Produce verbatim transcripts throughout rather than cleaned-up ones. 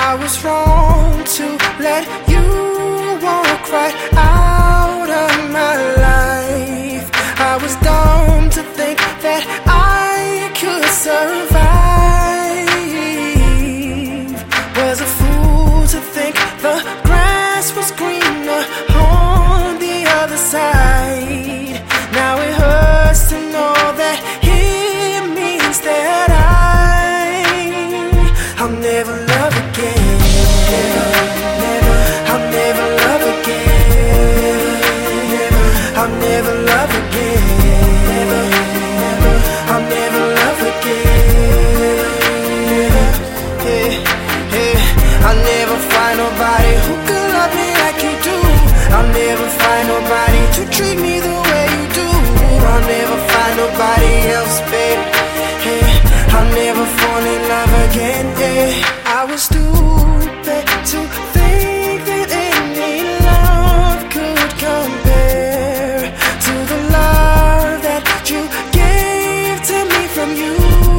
I was wrong to let you walk right out of my life. I was dumb to think that I could survive. Was a fool to think the grass was greener on the other side. Now it hurts to know that it means that I, I'll never love again. Never, never, I'll never love again. Never, I'll never love again. Never, never, I'll never love again. Yeah, yeah, I'll never find nobody who could love me like you do. I'll never find nobody to treat me the way you do. I'll never find nobody else, babe. Hey, I'll never fall in love again. Yeah, I was stupid to think that any love could compare to the love that you gave to me from you.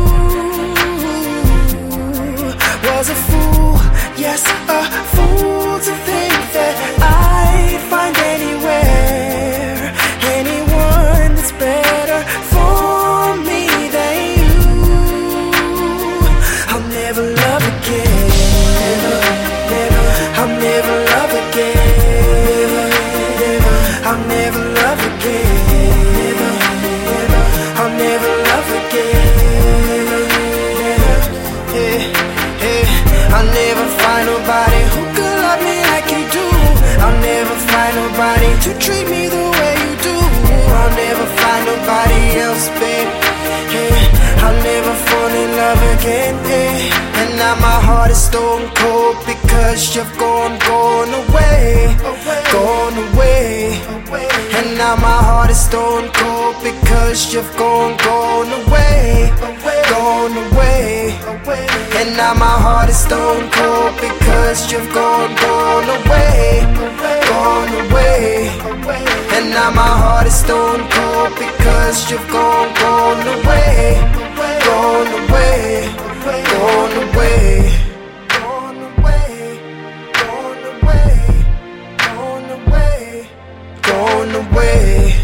Was a fool, yes, a fool to think that I'd find anywhere anyone that's better for me than you. I'll never love again. Never, never, I'll never love again. Never, never, I'll never love again. Never, never, I'll never love again. Never, yeah, yeah, I'll never find nobody who could love me like you do. I'll never find nobody to treat me the way you do. I'll never find nobody else, babe. Yeah, I'll never fall in love again. Yeah. And now my heart is stone cold because you've gone, gone away, gone away. And now my heart is stone cold because you've gone, gone away, gone away. And now my heart is stone cold because you've gone, gone away, gone away. And now my heart is stone cold because you've gone, gone away, gone away, gone away, gone away, gone away, gone away, gone away.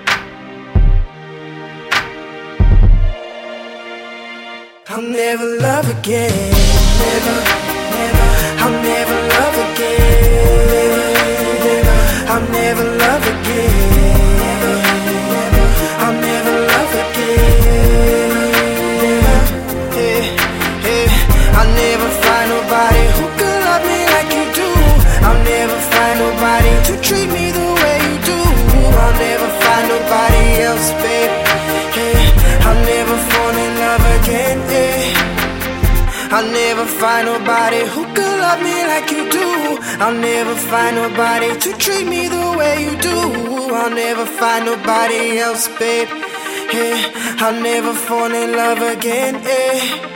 I'll never love again. Never, never, I'll never love again. Never, I'll never love again. Never, never, I'll never love again. Never, yeah, yeah, I'll never find nobody who could love me like you do. I'll never find nobody to treat me the way you do. I'll never find nobody else, babe. Yeah, I'll never fall in love again. Yeah. I'll never find nobody who could love me like you do. I'll never find nobody to treat me the way you do. I'll never find nobody else, babe. Yeah, I'll never fall in love again. Yeah.